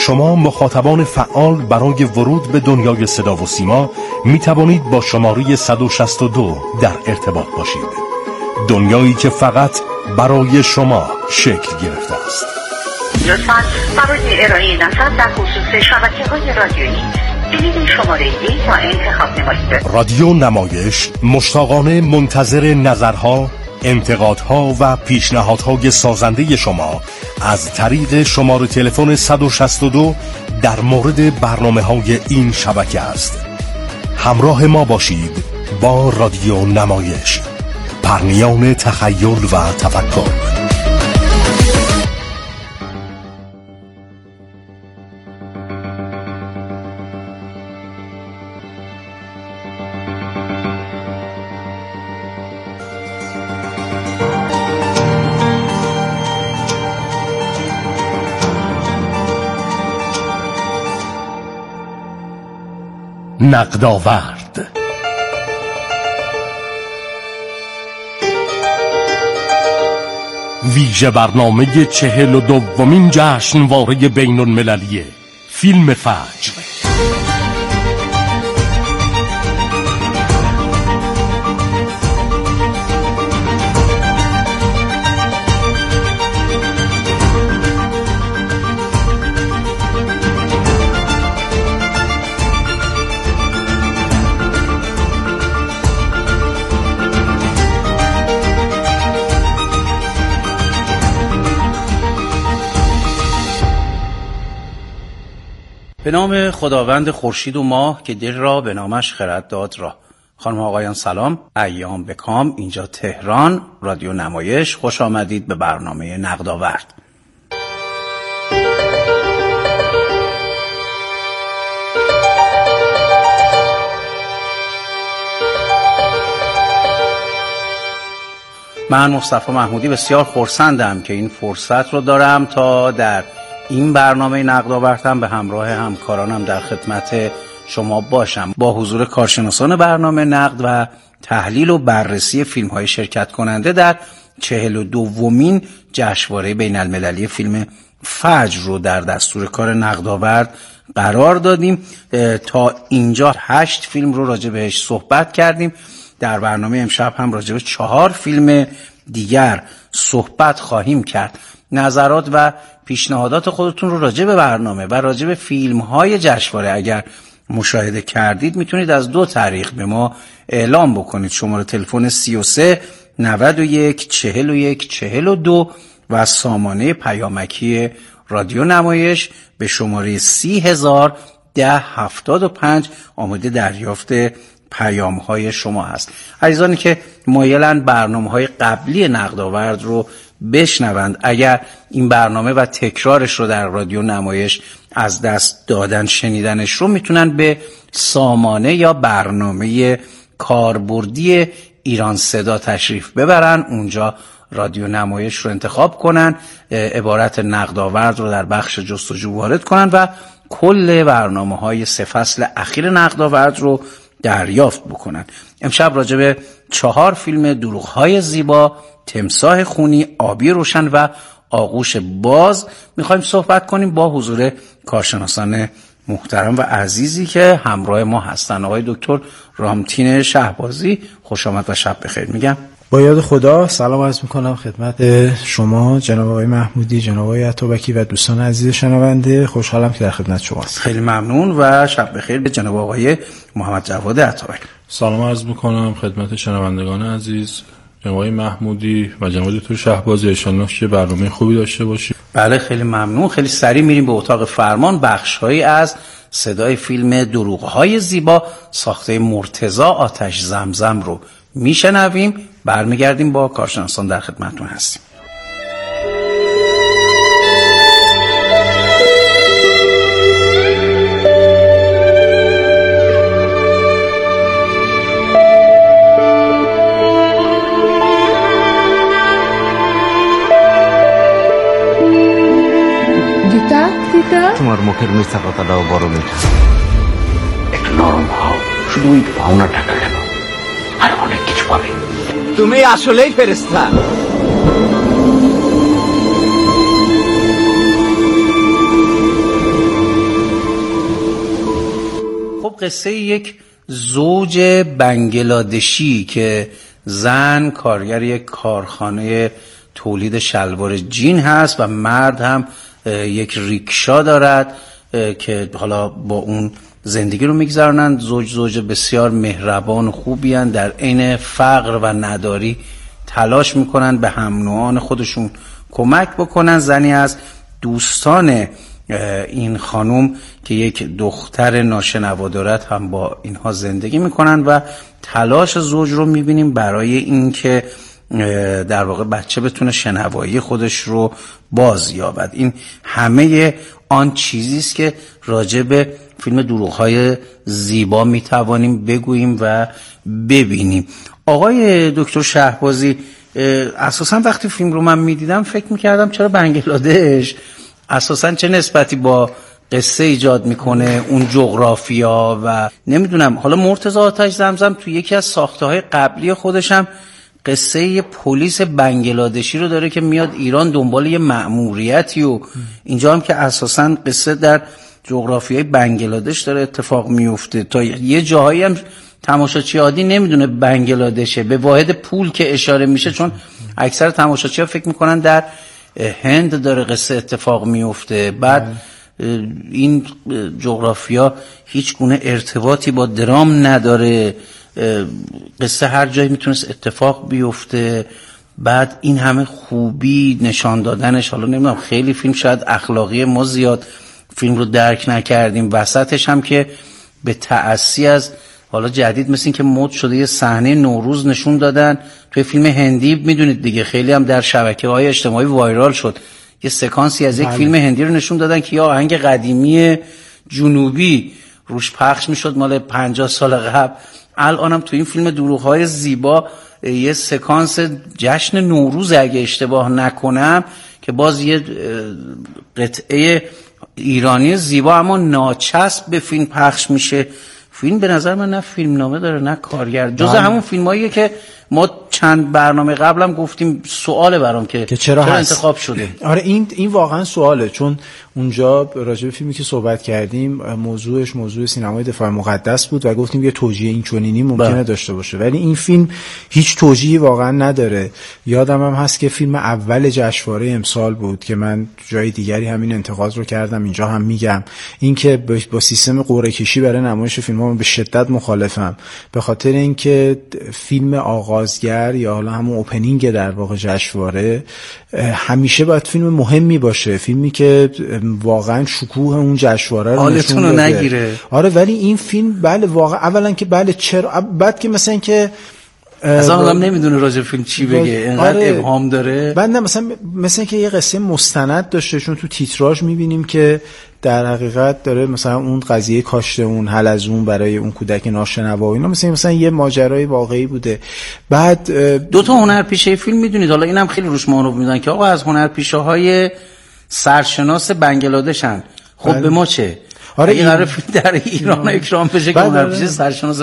شما مخاطبان فعال برای ورود به دنیای صدا و سیما می توانید با شماره 162 در ارتباط باشید. دنیایی که فقط برای شما شکل گرفته است. لطفاً برای ارائه نظر در خصوص شبکه‌های رادیویی کلید شماره 1 را انتخاب نمایید. رادیو نمایش مشتاقانه منتظر نظرها، انتقادها و پیشنهادهای سازنده شما از طریق شماره تلفن 162 در مورد برنامه‌های این شبکه است. همراه ما باشید با رادیو نمایش، پرنیان تخیل و تفکر. نقدآورد. ویژه برنامه 42مین جشنواره بین المللی فیلم فجر. به نام خداوند خورشید و ماه که دل را به نامش خرد داد راه. خانم و آقایان سلام، ایام بکام، اینجا تهران، رادیو نمایش. خوش آمدید به برنامه نقدآورد. من مصطفی محمودی بسیار خرسندم که این فرصت رو دارم تا در این برنامه نقدآوردم به همراه همکارانم در خدمت شما باشم، با حضور کارشناسان برنامه نقد و تحلیل و بررسی فیلم‌های شرکت کننده در 42مین جشنواره بین المللی فیلم فجر رو در دستور کار نقدآورد قرار دادیم. تا اینجا 8 فیلم رو راجع بهش صحبت کردیم. در برنامه امشب هم راجع به 4 فیلم دیگر صحبت خواهیم کرد. نظرات و پیشنهادات خودتون رو راجع به برنامه و راجع به فیلم‌های جشنواره اگر مشاهده کردید میتونید از 2 طریق به ما اعلام بکنید. شماره تلفن 33 91 41 42 و سامانه پیامکی رادیو نمایش به شماره 30,010,75 آماده دریافت پیام‌های شما هست. عزیزانی که مایلند برنامه‌های قبلی نقدآورد رو بشنوند، اگر این برنامه و تکرارش رو در رادیو نمایش از دست دادن شنیدنش رو میتونن به سامانه یا برنامه کاربردی ایران صدا تشریف ببرن. اونجا رادیو نمایش رو انتخاب کنن، عبارت نقدآورد رو در بخش جستجو وارد کنن و کل برنامه‌های 3 فصل اخیر نقدآورد رو دریافت بکنن. امشب راجع به 4 فیلم دروغ‌های زیبا، تمساح خونی، آبی روشن و آغوش باز میخوایم صحبت کنیم با حضور کارشناسان محترم و عزیزی که همراه ما هستن. آقای دکتر رامتین شهبازی، خوش آمد و شب بخیر میگم. با یاد خدا سلام عرض میکنم خدمت شما جناب آقای محمودی، جناب آقای عطابکی و دوستان عزیز شنونده. خوشحالم که در خدمت شماست. خیلی ممنون و شب بخیر به جناب آقای محمد جواد عطابک. سلام عرض میکنم خدمت شنوندگان عزیز، جناب آقای محمودی و جناب دکتر شهبازی. ان شاءالله که برنامه خوبی داشته باشید. بله خیلی ممنون. خیلی سریع میریم به اتاق فرمان. بخش‌هایی از صدای فیلم دروغ‌های زیبا ساخته مرتضی آتش زمزم رو میشنویم. برمیگردیم با کارشناسان در خدمتتون هستیم. তোমার মুখের মিথ্যা কথাটাও বড় মিঠা। একটু নরম হও, শুধু ওই পাওনা টাকা কেন, আর অনেক কিছু পাবে। তুমি আসলেই ফেরেশতা। قصه یک زوج بنگلادشی که زن کارگر یک کارخانه تولید شلوار جین هست و مرد هم یک ریکشا دارد که حالا با اون زندگی رو میگذرونن. زوج بسیار مهربان و خوبی هن، در عین فقر و نداری تلاش میکنن به هم نوعان خودشون کمک بکنن. زنی از دوستان این خانم که یک دختر ناشنوا دارد هم با اینها زندگی میکنن و تلاش زوج رو میبینیم برای اینکه در واقع بچه بتونه شنوایی خودش رو باز یابد. این همه آن چیزی است که راجع به فیلم دروغ‌های زیبا میتوانیم بگوییم و ببینیم. آقای دکتر شهبازی، اساسا وقتی فیلم رو من میدیدم فکر میکردم چرا بنگلادش اساسا چه نسبتی با قصه ایجاد میکنه، اون جغرافیا و نمیدونم. حالا مرتضی آتش زمزم تو یکی از ساخته‌های قبلی خودشم قصه یه پلیس بنگلادشی رو داره که میاد ایران دنبال یه مأموریتی و اینجا هم که اساسا قصه در جغرافیای بنگلادش داره اتفاق میفته. تا یه جاهایی هم تماشاچی عادی نمیدونه بنگلادشه، به واحد پول که اشاره میشه، چون اکثر تماشاچی‌ها فکر میکنن در هند داره قصه اتفاق میفته. بعد این جغرافیا هیچ گونه ارتباطی با درام نداره، قصه هر جایی میتونست اتفاق بیفته. بعد این همه خوبی نشان دادنش، حالا نمیدونم خیلی فیلم شاید اخلاقی ما زیاد فیلم رو درک نکردیم، وسطش هم که به تأسی از حالا جدید مثل این که مد شده یه صحنه نوروز نشون دادن توی فیلم هندی، میدونید دیگه خیلی هم در شبکه‌های اجتماعی وایرال شد، یه سکانسی از یک فیلم هندی رو نشون دادن که یا آهنگ قدیمی جنوبی روش پخش میشد مال 50 سال قبل. الانم تو این فیلم دروغ‌های زیبا یه سکانس جشن نوروز اگه اشتباه نکنم که باز یه قطعه ایرانی زیبا اما ناچسب به فیلم پخش میشه. فیلم به نظر من نه فیلم نامه داره نه کارگر، جز همون فیلماییه که ما چند برنامه قبلم گفتیم سواله برام که چرا انتخاب شده. آره این واقعا سواله، چون اونجا راجع به فیلمی که صحبت کردیم موضوع سینمای دفاع مقدس بود و گفتیم یه توجیه این چنینی ممکنه داشته باشه، ولی این فیلم هیچ توجیهی واقعا نداره. یادم هم هست که فیلم اول جشنواره امسال بود که من جای دیگری همین انتقاد رو کردم، اینجا هم میگم، این که با سیستم قرعه کشی برای نمایش فیلم‌ها به شدت مخالفم، به خاطر اینکه فیلم آغازگر یا حالا همون اوپنینگ در واقع جشنواره همیشه باید فیلم مهمی باشه، فیلمی که واقعا شکوه اون جشنواره رو نشون بده. نگیره. آره ولی این فیلم بله واقعا اولا که بله چرا، بعد که مثلا که اصلا آدم نمیدونه راجع فیلم چی بگه، انقدر ابهام داره. بعد نه مثلا که یه قصه مستند داشته، چون تو تیتراژ میبینیم که در حقیقت داره مثلا اون قضیه کاشت اون حلزون برای اون کودک ناشنوا و اینا مثلا یه ماجرای واقعی بوده. بعد دو تا هنرپیشه فیلم میدونید، حالا اینم خیلی روش مانور میدن که آقا از هنرپیشه‌های سرشناس بنگلادشن. خب به ما چه؟ آره این قرار فیلم در ایران اکرام بشه که هنرپیشه سرشناس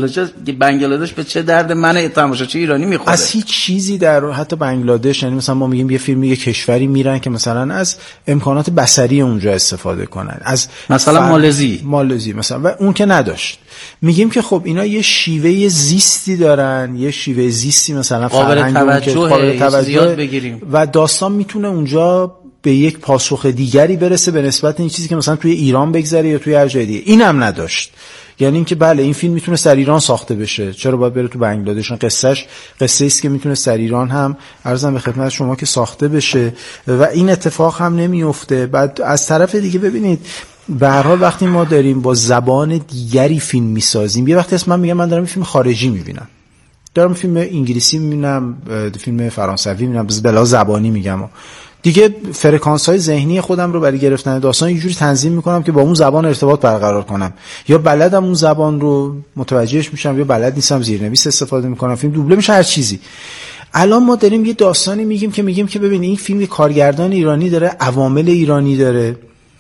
بنگلادش به چه درد من تماشاچی ایرانی میخوره؟ از هیچ چیزی در حتی بنگلادش، یعنی مثلا ما میگیم یه فیلم یه کشوری میرن که مثلا از امکانات بصری اونجا استفاده کنن، از مثلا مالزی مثلا، و اون که نداشت. میگیم که خب اینا یه شیوه زیستی دارن، یه شیوه زیستی مثلا قابل توجه زیاد بگیریم و داستان میتونه اونجا به یک پاسخ دیگری برسه به نسبت این چیزی که مثلا توی ایران بگذره یا توی هر جای دیگه. اینم نداشت. یعنی اینکه بله این فیلم میتونه در ایران ساخته بشه، چرا باید بره تو بنگلادش؟ قصه است که میتونه در ایران هم عرضم به خدمت شما که ساخته بشه و این اتفاق هم نمیفته. بعد از طرف دیگه ببینید به هر حال وقتی ما داریم با زبان دیگری فیلم میسازیم، یه وقتی من میگم من دارم فیلم خارجی میبینم، دارم فیلم انگلیسی میبینم، فیلم فرانسوی میبینم، بلا زبانی میگم دیگه، فرکانس‌های ذهنی خودم رو برای گرفتن داستان یه جوری تنظیم میکنم که با اون زبان ارتباط برقرار کنم، یا بلدم اون زبان رو متوجهش میشم یا بلد نیستم زیرنویس استفاده میکنم، فیلم دوبله میشه، هر چیزی. الان ما داریم یه داستانی میگیم که ببین این فیلم کارگردان ایرانی داره، عوامل ایرانی داره،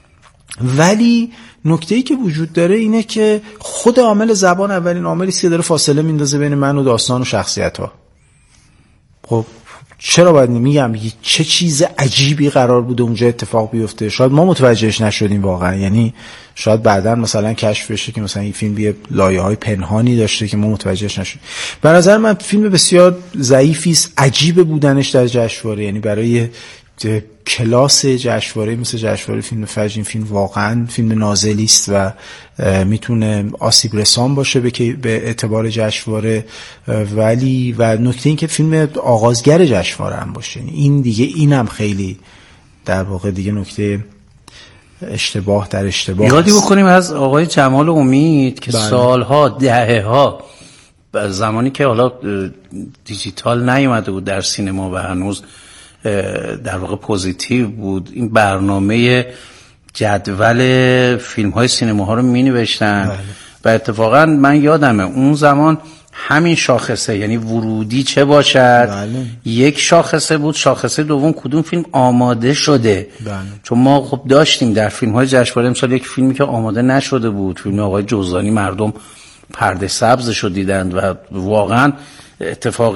ولی نکته‌ای که وجود داره اینه که خود عامل زبان اولین عاملی است که داره فاصله میندازه بین من و داستان و شخصیت‌ها. خب چرا باید میگم چه چیز عجیبی قرار بوده اونجا اتفاق بیفته، شاید ما متوجهش نشدیم واقعا، یعنی شاید بعداً مثلا کشف بشه که مثلا این فیلم یه لایه‌های پنهانی داشته که ما متوجهش نشدیم. به نظر من فیلم بسیار ضعیفی است، عجیب بودنش در جشنواره، یعنی برای کلاس جشنواره مثل جشنواره فیلم فجر این فیلم واقعا فیلم نازلی است و میتونه آسیب رسان باشه به اعتبار جشنواره، ولی و نکته این که فیلم آغازگر جشنواره هم باشه، این دیگه اینم خیلی در واقع دیگه نکته اشتباه در اشتباه. یادی بکنیم از آقای جمال امید که سالها دهه‌ها زمانی که حالا دیجیتال نیومده بود در سینما و هنوز در واقع پوزیتیو بود، این برنامه جدول فیلم های سینما ها رو می نوشتن و اتفاقا من یادمه اون زمان همین شاخصه، یعنی ورودی چه باشد یک شاخصه بود، شاخصه دوم کدوم فیلم آماده شده. چون ما خب داشتیم در فیلم های جشنواره امسال یک فیلمی که آماده نشده بود، فیلم آقای جوزانی، مردم پرده سبزشو دیدند و واقعا اتفاق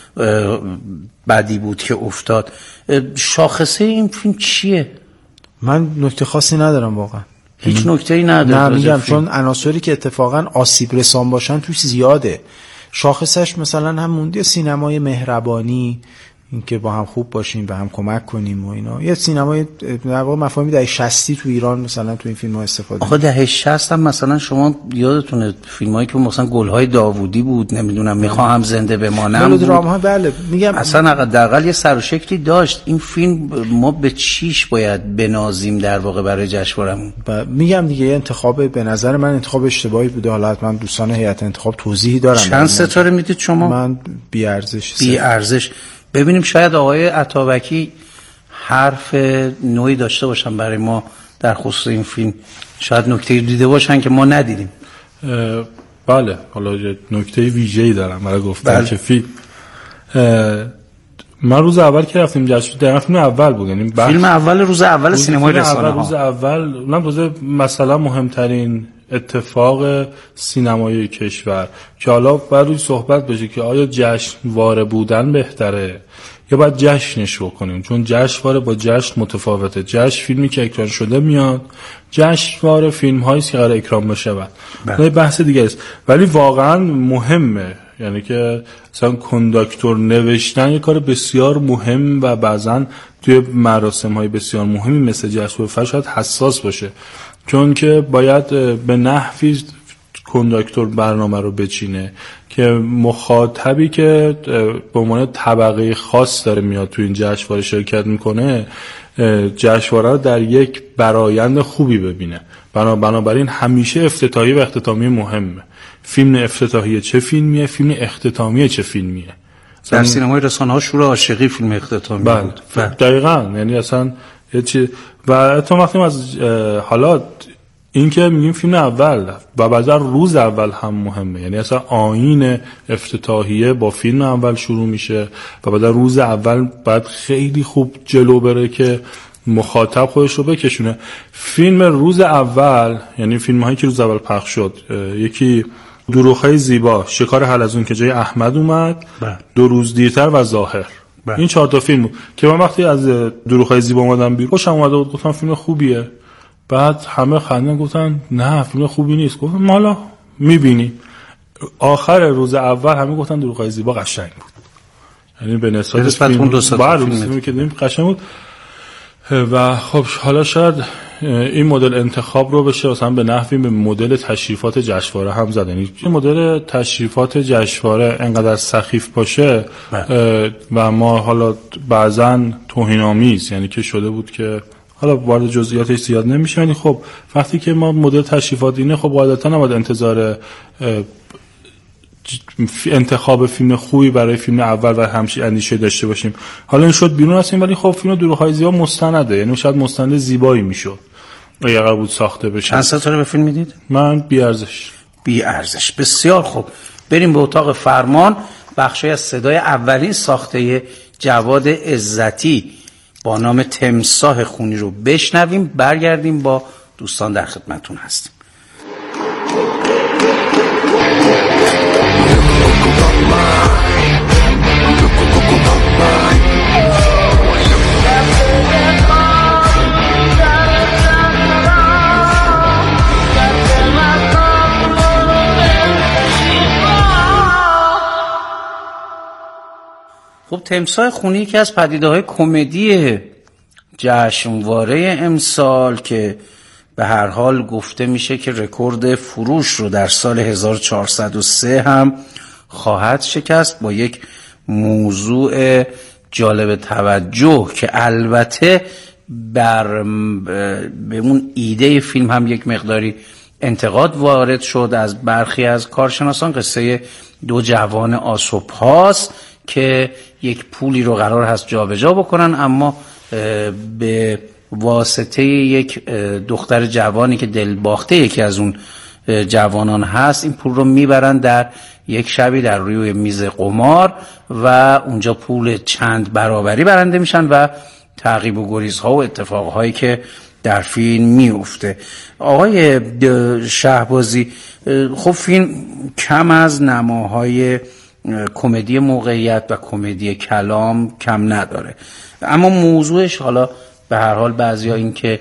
بدی بود که افتاد. شاخصه این فیلم چیه؟ من نکته خاصی ندارم واقعا، هیچ نکته‌ای ندارم. نه میگم چون عناصری که اتفاقا آسیب رسان باشن توش زیاده. شاخصش مثلا هم موندی سینمای مهربانی، اینکه با هم خوب باشیم و هم کمک کنیم و اینا، یه سینمای در واقع مفاهیم دهه 60 تو ایران مثلا تو این فیلم‌ها استفاده. آخه دهه 60 هم مثلا شما یادتونه فیلمایی که مثلا گل‌های داوودی بود، نمیدونم میخواهم زنده بمانم بود، درام‌ها، بله میگم اصلا حداقل یه سر و شکلی داشت. این فیلم ما به چیش باید بنازیم در واقع برای جشنوارهمون؟ میگم دیگه انتخاب به نظر من انتخاب اشتباهی بوده. حالا حتما دوستان هیئت انتخاب توضیحی دارن. چند ستاره میدید شما؟ من بی ارزش. ببینیم شاید آقای عطابکی حرف نوعی داشته باشن برای ما در خصوص این فیلم، شاید نکته دیده باشن که ما ندیدیم. بله، حالا نکته ویژه‌ای دارم برای گفتن که فیلم من روز اول که رفتیم جشن، دقیقاً فیلم اول بود، یعنی فیلم اول روز اول سینمای رسانه‌ها، روز اول اونم روز مثلا مهمترین اتفاق سینمای کشور که حالا باید روی صحبت بشه که آیا جشنواره بودن بهتره یا باید جشنش بکنیم، چون جشنواره با جشن متفاوته. جشن فیلمی که اکران شده میاد، جشنواره فیلم هایی که قرار اکران بشه بعد بحث دیگه است. ولی واقعا مهمه، یعنی که مثلا کنداکتور نوشتن یه کار بسیار مهم و بعضا توی مراسم های بسیار مهمی مثل جشنواره شاید حساس باشه، چون که باید به نحوی کنداکتور برنامه رو بچینه که مخاطبی که به عنوان طبقه خاص داره میاد تو این جشنواره شرکت میکنه، جشنواره رو در یک برآیند خوبی ببینه. بنابراین همیشه افتتاحیه و اختتامیه مهمه. فیلم افتتاحیه چه فیلمیه، فیلم اختتامیه چه فیلمیه. در سینمای رسانه‌ها شور عاشقی فیلم اختتامی بود. دقیقاً، یعنی اصلا یه چیز. و تا وقتی از حالا این که میگیم فیلم اول و بعد روز اول هم مهمه، یعنی اصلا آیین افتتاحیه با فیلم اول شروع میشه و بعد روز اول باید خیلی خوب جلو بره که مخاطب خودش رو بکشونه. فیلم روز اول، یعنی فیلم هایی که روز اول پخش شد، یکی دروغ‌های زیبا، شکار حلزون که جای احمد اومد، 2 روز دیرتر و ظاهر. این 4 تا فیلم بود که من وقتی از دروغ‌های زیبا اومدم بیرون خوشم اومده بود، گفتم فیلم خوبیه. بعد همه خندن گفتن نه فیلم خوبی نیست. گفتم حالا میبینیم. آخر روز اول همه گفتن دروغ‌های زیبا قشنگ بود، یعنی به نسبت اون 2 تا فیلمی که دیدیم قشنگ بود. و خب حالا شاید این مدل انتخاب رو بشه مثلا به نحوی به مدل تشریفات جشنواره هم زد، یعنی مدل تشریفات جشنواره انقدر سخیف باشه و ما حالا بعضا توهین‌آمیز، یعنی که شده بود که حالا وارد جزئیاتش زیاد نمیشه، یعنی خب وقتی که ما مدل تشریفات اینه، خب قاعدتا نباید انتظار انتخاب فیلم خوبی برای فیلم اول و همچین اندیشه داشته باشیم. حالا این شد بیرون هستیم، ولی خب فیلم دروغ‌های زیبا مستنده، یعنی شاید مستند زیبایی میشد اگه قرار بود ساخته بشه. چند ستاره به فیلم میدید؟ من بی ارزش. بسیار خوب. بریم به اتاق فرمان. بخشی از صدای اولین ساخته جواد عزتی با نام تمساح خونی رو بشنویم، برگردیم با دوستان در خدمتون هستیم. Look, خب تمساح خونی یکی از پدیده‌های کمدی جشنواره امسال که به هر حال گفته میشه که رکورد فروش رو در سال 1403 هم خواهد شکست، با یک موضوع جالب توجه که البته به اون ایده فیلم هم یک مقداری انتقاد وارد شد از برخی از کارشناسان. قصه دو جوان آسوپاس که یک پولی رو قرار هست جابجا بکنن، اما به واسطه یک دختر جوانی که دلباخته یکی از اون جوانان هست این پول رو میبرن در یک شبی در روی میز قمار و اونجا پول چند برابری برنده میشن و تعقیب و گریزها و اتفاقهایی که در فیلم میفته. آقای شهبازی، خب فیلم کم از نماهای کمدی موقعیت و کمدی کلام کم نداره، اما موضوعش حالا به هر حال بعضیا این که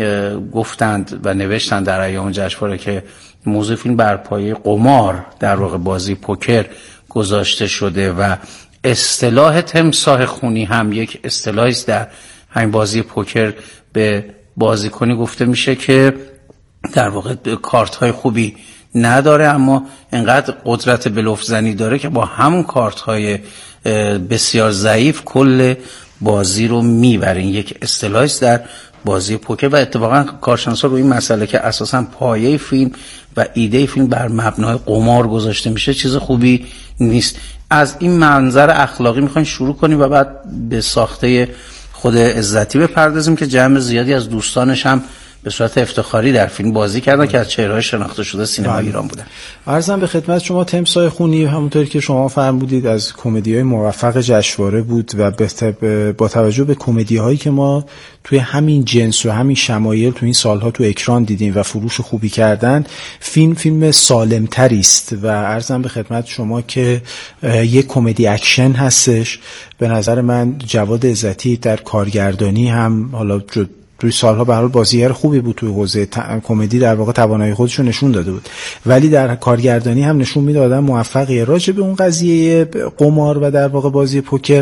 گفتند و نوشتند در ایام جشنواره که موضوع فیلم بر پایه قمار در واقع بازی پوکر گذاشته شده و اصطلاح تمساح خونی هم یک اصطلاحی است در همین بازی پوکر. به بازیکنی گفته میشه که در واقع کارت های خوبی نداره اما انقدر قدرت بلوف زنی داره که با همون کارت های بسیار ضعیف کل بازی رو میبره. یک اصطلاحی است در بازی پوکر و اتفاقا کارشناسا رو این مسئله که اساسا پایه فیلم و ایده فیلم بر مبنای قمار گذاشته میشه چیز خوبی نیست. از این منظر اخلاقی میخوایم شروع کنیم و بعد به ساخته خود عزتی بپردازیم که جمع زیادی از دوستانش هم به صورت افتخاری در فیلم بازی کردن که از چهره‌های شناخته شده سینما ایران بودن. عرضم به خدمت شما تمساح خونی همونطوری که شما فرمودید از کمدی‌های موفق جشنواره بود و با توجه به کمدی‌هایی که ما توی همین جنس و همین شمایل توی این سالها تو اکران دیدیم و فروش خوبی کردن، فیلم سالم‌تری است و عرضم به خدمت شما که یک کمدی اکشن هستش. به نظر من جواد عزتی در کارگردانی هم حالا توی سالها به هر حال بازیگر خوبی بود توی حوزه کمدی، در واقع توانایی خودش رو نشون داده بود، ولی در کارگردانی هم نشون میده آدم موفقیه. راجع به اون قضیه قمار و در واقع بازی پوکر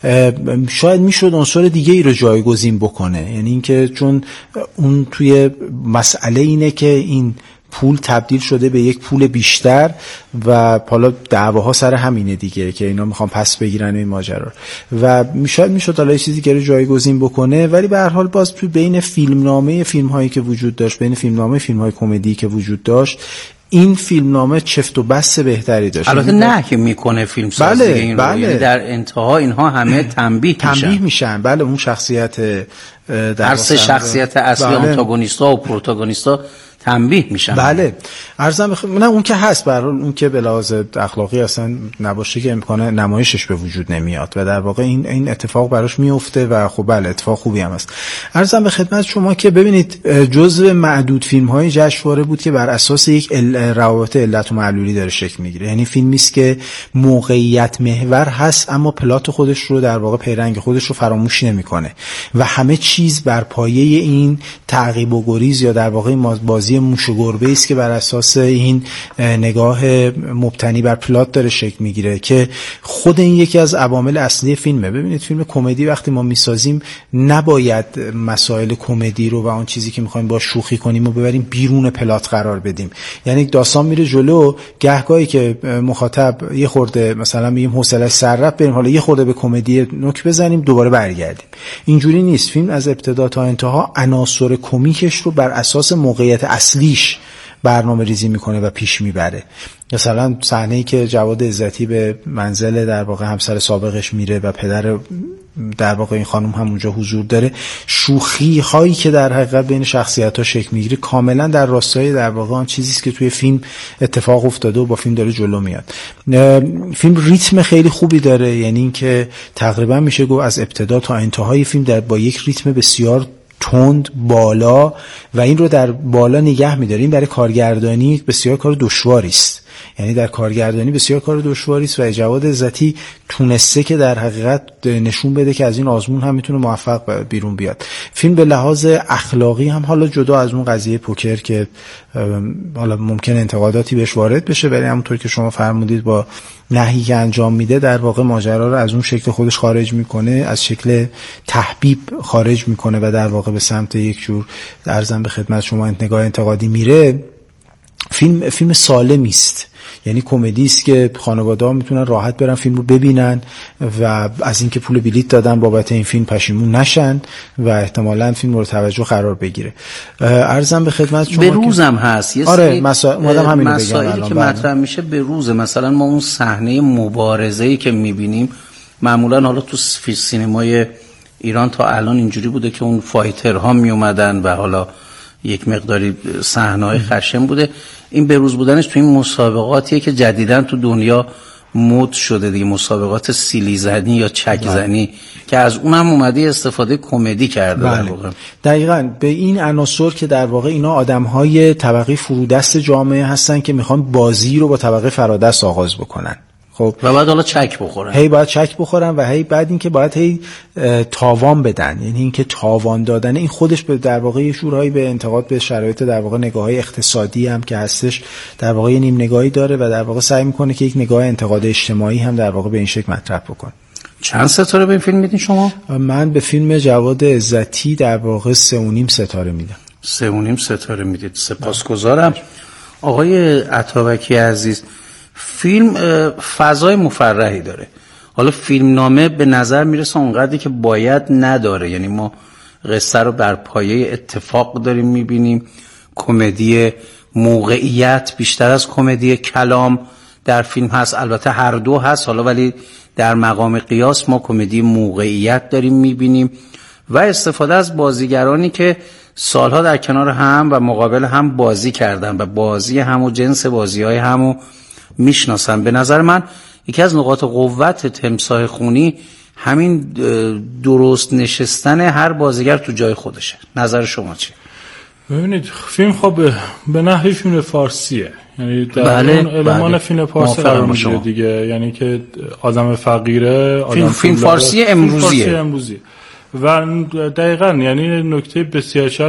شاید میشد عنصر دیگه ای رو جایگزین بکنه، یعنی اینکه چون اون توی مسئله اینه که این پول تبدیل شده به یک پول بیشتر و حالا دعواها سر همینه دیگه که اینا میخوان پس بگیرن این ماجرا و میشد حالا چیزی که رو جایگزین بکنه، ولی به هر حال باز تو بین فیلمنامه فیلم‌هایی که وجود داشت، بین فیلمنامه فیلم‌های کمدی که وجود داشت، این فیلمنامه چفت و بست بهتری داشت. البته نه که میکنه فیلم سازی این رو، یعنی در انتها اینها همه تنبیه میشن. بله اون شخصیت هر سه شخصیت اصلی آنتاگونیستا و پروتاگونیستا تنبیه میشن. بله عرضم نه اون که هست، به هر حال اون که به لحاظ اخلاقی اصلا نباشه که امکان نمایشش به وجود نمیاد و در واقع این اتفاق براش میفته و خب بله اتفاق خوبی هم است. عرضم به خدمت شما که ببینید جزو معدود فیلم‌های جشنواره بود که بر اساس یک روابط علت و معلولی داره شکل میگیره، یعنی فیلمی است که موقعیت محور هست اما پلات خودش رو در واقع پیرنگ خودش رو فراموش نمیکنه و همه چیز بر پایه این تعقیب و گریز یا در واقع بازی موش و گربه است که بر اساس این نگاه مبتنی بر پلات داره شکل میگیره که خود این یکی از عوامل اصلی فیلمه. ببینید فیلم کمدی وقتی ما میسازیم نباید مسائل کمدی رو و اون چیزی که میخوایم با شوخی کنیم و ببریم بیرون پلات قرار بدیم، یعنی داستان میره جلو، گهگاهی که مخاطب یه خورده مثلا میگیم حوصله‌اش سر رفت بریم حالا یه خورده به کمدی نوک بزنیم دوباره برگردیم. اینجوری نیست. فیلم از ابتدا تا انتها عناصر کمیکش رو بر اساس موقعیت اصلیش برنامه ریزی میکنه و پیش میبره. مثلا صحنه‌ای که جواد عزتی به منزل در واقع همسر سابقش میره و پدر در واقع این خانم هم اونجا حضور داره، شوخی هایی که در حقیقت بین شخصیت‌ها شکل میگیره کاملا در راستای در واقع آن چیزی است که توی فیلم اتفاق افتاده و با فیلم داره جلو میاد. فیلم ریتم خیلی خوبی داره، یعنی اینکه تقریبا میشه گفت از ابتدا تا انتهای فیلم با یک ریتم بسیار تند بالا و این رو در بالا نگه می‌داره. این برای کارگردانی بسیار کار دشواری است. یعنی در کارگردانی بسیار کار دشواری است و جواد عزتی تونسته که در حقیقت نشون بده که از این آزمون هم میتونه موفق بیرون بیاد. فیلم به لحاظ اخلاقی هم حالا جدا از اون قضیه پوکر که حالا ممکن انتقاداتی بهش وارد بشه، ولی همونطور که شما فرمودید با نهی که انجام میده در واقع ماجرا رو از اون شکل خودش خارج میکنه، از شکل تحبیب خارج میکنه و در واقع به سمت یک جور ارزم به خدمت شما نگاه انتقادی میره. فیلم سالمی است، یعنی کمدی است که خانواده‌ها میتونن راحت برن فیلم رو ببینن و از اینکه پول بلیت دادن بابت این فیلم پشیمون نشن و احتمالاً فیلم مورد توجه قرار بگیره. عرضم به خدمت شما به روزم هست یه آره مسائلی که مطرح میشه به روز. مثلا ما اون صحنه مبارزه‌ای که میبینیم معمولا حالا تو سینمای ایران تا الان اینجوری بوده که اون فایترها میومدن و حالا یک مقداری صحنه‌های خشن بوده. این بروز بودنش تو این مسابقاتیه که جدیداً تو دنیا مد شده دیگه، مسابقات سیلی زنی یا چک زنی که از اونم اومده استفاده کمدی کرده. در واقع دقیقاً به این عناصر که در واقع اینا آدم‌های طبقه فرودست جامعه هستن که میخوان بازی رو با طبقه فرادست آغاز بکنن، خب و بعد حالا چک بخورن، باید چک بخورن و بعد این که باید تاوان بدن، یعنی این که تاوان دادن این خودش به در واقع یه شورهایی به انتقاد به شرایط در واقع نگاه‌های اقتصادی هم که هستش در واقع یه نیم نگاهی داره و در واقع سعی میکنه که یک نگاه انتقاد اجتماعی هم در واقع به این شکل مطرح بکنه. چند ستاره به این فیلم میدین شما؟ من به فیلم جواد عزتی در واقع 3.5 ستاره میدم. 3.5 ستاره میدید. سپاسگزارم. آقای عطابکی عزیز، فیلم فضای مفرحی داره. حالا فیلمنامه به نظر میرسه اونقدری که باید نداره، یعنی ما قصه رو بر پایه اتفاق داریم میبینیم. کمدی موقعیت بیشتر از کمدی کلام در فیلم هست، البته هر دو هست حالا، ولی در مقام قیاس ما کمدی موقعیت داریم میبینیم و استفاده از بازیگرانی که سالها در کنار هم و مقابل هم بازی کردن و بازی هم و جنس بازی‌های همو میشناسن. به نظر من یکی از نقاط قوت تمساح خونی همین درست نشستن هر بازیگر تو جای خودشه. نظر شما چیه؟ ببینید فیلم خب به نحوی فیلم فارسیه، یعنی در اون المان فیلم فارسی قرار میگیره دیگه، یعنی که آدم فقیره، فیلم فارسی امروزیه و دقیقاً یعنی نکته بسیار شاید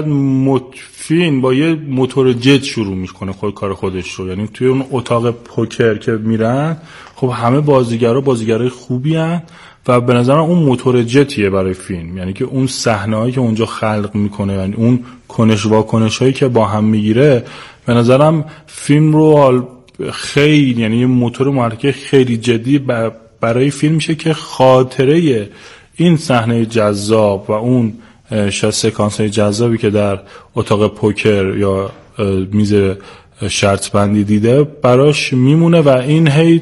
فیلم با یه موتور جت شروع میکنه کار خودش رو. یعنی توی اون اتاق پوکر که میرن خب همه بازیگرای خوبی هن و به نظرم اون موتور جتیه برای فیلم، یعنی که اون صحنه‌ای که اونجا خلق میکنه، یعنی اون کنش واکنش‌هایی که با هم میگیره، به نظرم فیلم رو خیلی یعنی یه موتور محرک خیلی جدی برای فیلم میشه که خاطره این صحنه جذاب و اون سکانس های جذابی که در اتاق پوکر یا میز شرط بندی دیده براش میمونه و این هی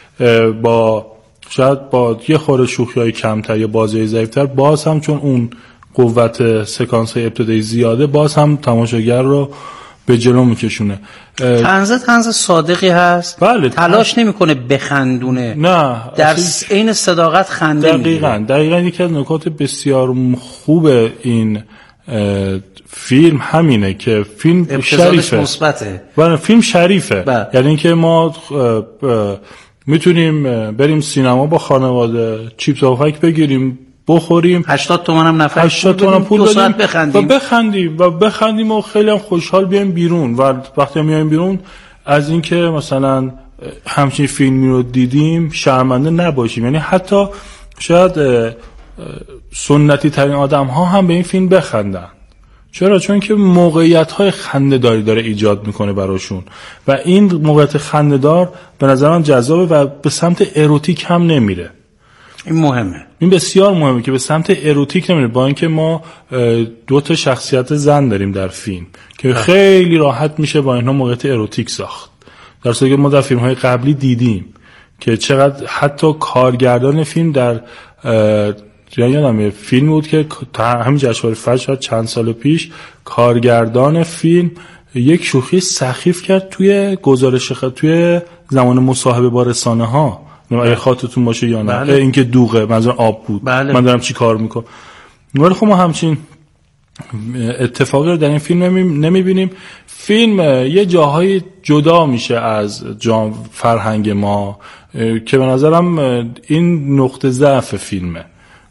شاید با یه خورده شوخی‌های کمتر یا بازی ضعیف‌تر باز هم چون اون قوت سکانس های ابتدایی زیاده باز هم تماشاگر رو به جلو میکشونه. طنز صادقی هست. بله، تلاش نمیکنه بخندونه، نه در عین صداقت خنده میگیره. دقیقاً یکی از نکات بسیار خوب این فیلم همینه که فیلم شریفه، مثبته. بله فیلم شریفه. یعنی اینکه ما میتونیم بریم سینما با خانواده چیپس و فک بگیریم بخوریم، 80 تومن هم نفر 80 تومن پول بدیم بخندیم و خیلی هم خوشحال بیایم بیرون. و وقتی میایم بیرون از اینکه مثلا همچین فیلمی رو دیدیم شرمنده نباشیم. یعنی حتی شاید سنتی ترین آدم ها هم به این فیلم بخندن. چرا؟ چون که موقعیت های خنده‌داری داره ایجاد میکنه براشون و این موقعیت خنده‌دار به نظرم جذابه و به سمت اروتیک هم نمیره. این مهمه، این بسیار مهمه که به سمت اروتیک نمیره، با اینکه ما 2 تا شخصیت زن داریم در فیلم که خیلی راحت میشه با اینها موقعیت اروتیک ساخت، در صورتی که ما در فیلم‌های قبلی دیدیم که چقدر حتی کارگردان فیلم در یادم فیلم بود که همین جشنواره فجر چند سال پیش کارگردان فیلم یک شوخی سخیف کرد توی گزارش توی زمان مصاحبه با رسانه‌ها، اگه خاطرتون باشه یا نه، اینکه دوغه منظور آب بود. بله. من دارم چی کار میکنم. ولی خب ما همچین اتفاقی رو در این فیلم نمیبینیم. فیلم یه جاهایی جدا میشه از فرهنگ ما که به نظرم این نقطه ضعف فیلمه.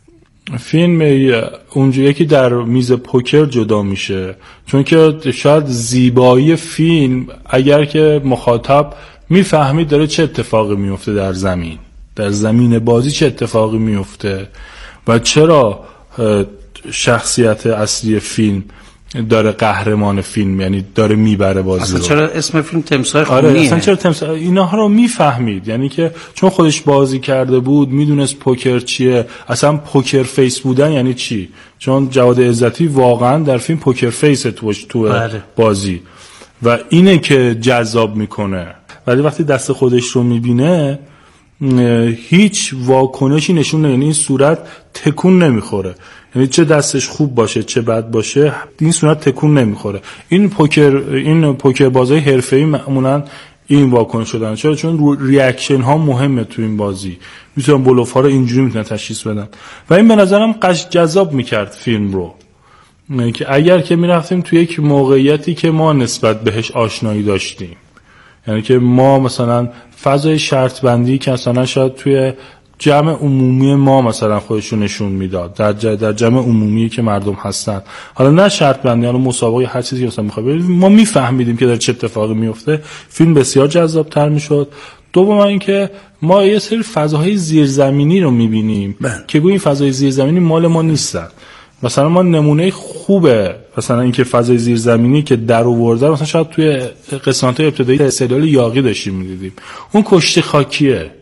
فیلم اونجا یکی در میز پوکر جدا میشه، چون که شاید زیبایی فیلم اگر که مخاطب میفهمید داره چه اتفاقی میفته در زمین بازی چه اتفاقی میفته و چرا شخصیت اصلی فیلم داره قهرمان فیلم، یعنی داره میبره بازی اصلا رو. چرا اسم فیلم تمساح خونیه؟ آره اصلا چرا تمساح، اینها رو میفهمید، یعنی که چون خودش بازی کرده بود میدونست پوکر چیه، اصلا پوکر فیس بودن یعنی چی، چون جواد عزتی واقعا در فیلم پوکر فیس تو بازی و اینه که جذاب میکنه. ولی وقتی دست خودش رو میبینه هیچ واکنشی نشون نمیده، یعنی این صورت تکون نمیخوره، یعنی چه دستش خوب باشه چه بد باشه این صورت تکون نمیخوره. این پوکر بازی حرفه‌ای معمولا این واکنش شدن. چون ریاکشن ها مهمه تو این بازی، میتونن بلوف ها رو اینجوری میتونن تشخیص بدن و این به نظرم جذاب میکرد فیلم رو، که اگر که میرفتیم تو یک موقعیتی که ما نسبت بهش آشنایی داشتیم، یعنی که ما مثلا فضای شرط بندی که مثلا شاید توی جمع عمومی ما مثلا خودشون نشون میداد، در جمع عمومی که مردم هستن، حالا نه شرط بندی، حالا مسابقه هر چیزی که مثلا میخواد ما میفهمیدیم که در چه اتفاقی میفته، فیلم بسیار جذاب‌تر میشد. دوم اینکه ما یه سری فضاهای زیرزمینی رو میبینیم که گویا این فضای زیرزمینی مال ما نیستن. مثلا ما نمونه خوبه مثلا اینکه فضای زیرزمینی که در آورده مثلا شاید توی قسمت‌های ابتدایی سریال یاغی داشتیم می‌دیدیم، اون کشتی خاکیه،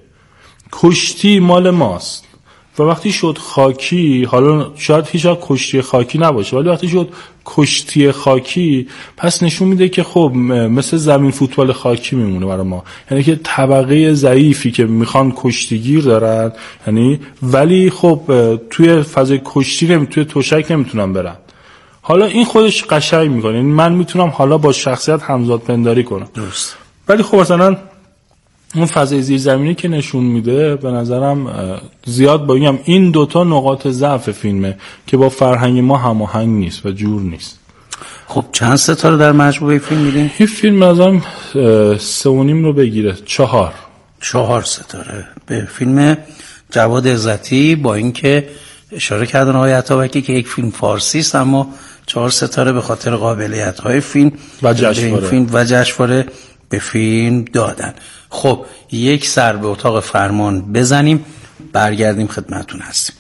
کشتی مال ماست و وقتی شد خاکی، حالا شاید هیچ وقت کشتی خاکی نباشه ولی وقتی شد کشتی خاکی پس نشون میده که خب مثل زمین فوتبال خاکی میمونه برای ما، یعنی که طبقه ضعیفی که میخوان کشتیگیر دارن، یعنی ولی خب توی فضای کشتی توی تشک نمیتونن برن. حالا این خودش قشنگ میکنه، یعنی من میتونم حالا با شخصیت همزاد پنداری کنم درست، ولی خب مثلا اون فضای زیرزمینی که نشون میده به نظرم زیاد بگم این دوتا نقاط ضعف فیلمه که با فرهنگ ما هماهنگ نیست و جور نیست. خب چند ستاره در مجموعه فیلم میدین؟ این فیلم ازم 3.5 رو بگیره، 4 ستاره به فیلم جواد عزتی، با اینکه اشاره کردن آقای عطابکی که یک فیلم فارسی است اما 4 ستاره به خاطر قابلیت‌های فیلم و جشنواره به فیلم دادن. خب یک سر به اتاق فرمان بزنیم، برگردیم خدمتتون هستیم.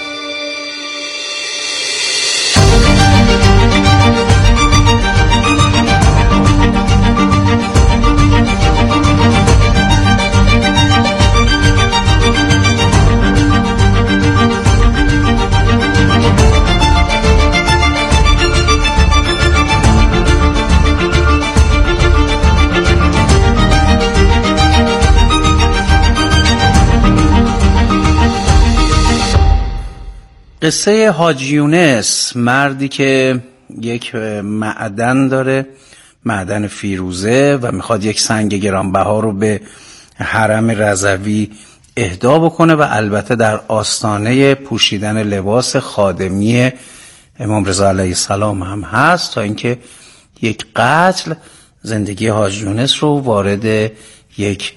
قصه حاجی یونس، مردی که یک معدن داره، معدن فیروزه، و میخواد یک سنگ گرانبها رو به حرم رضوی اهدا بکنه و البته در آستانه پوشیدن لباس خادمی امام رضا علیه السلام هم هست تا اینکه یک قتل زندگی حاجی یونس رو وارد یک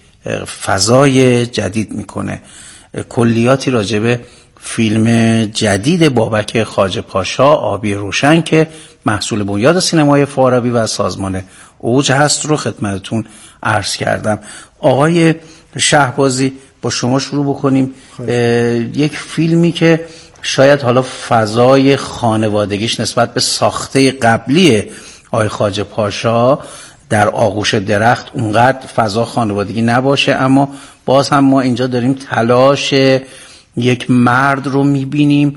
فضای جدید میکنه. کلیاتی راجبه فیلم جدید بابک خواجه پاشا آبی روشن که محصول بنیاد سینمای فارابی و سازمان اوج هست رو خدمتتون عرض کردم. آقای شهبازی با شما شروع بکنیم. یک فیلمی که شاید حالا فضای خانوادگیش نسبت به ساخته قبلی آقای خواجه پاشا در آغوش درخت اونقدر فضا خانوادگی نباشه، اما باز هم ما اینجا داریم تلاش یک مرد رو میبینیم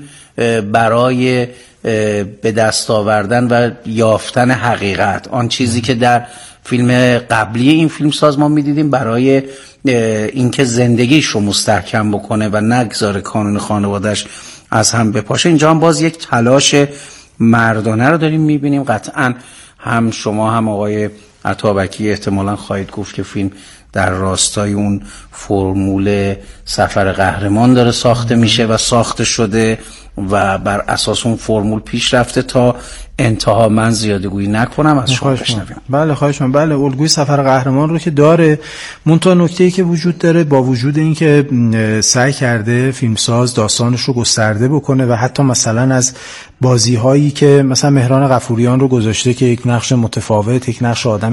برای به دست آوردن و یافتن حقیقت، آن چیزی که در فیلم قبلی این فیلم ساز ما میدیدیم برای اینکه زندگیش رو مستحکم بکنه و نگذاره کانون خانواده‌اش از هم بپاشه. اینجا هم باز یک تلاش مردانه رو داریم میبینیم. قطعا هم شما هم آقای عطابکی احتمالاً خواهید گفت که فیلم در راستای اون فرمول سفر قهرمان داره ساخته میشه و ساخته شده و بر اساس اون فرمول پیش رفته تا انتها من زیاده گویی نکنم، از شما بشنویم. بله خواهش می‌کنم. بله الگوی سفر قهرمان رو که داره، منتها نکته‌ای که وجود داره با وجود این که سعی کرده فیلمساز داستانش رو گسترده بکنه و حتی مثلا از بازی‌هایی که مثلا مهران غفوریان رو گذاشته که یک نقش متفاوت، یک نقش آدم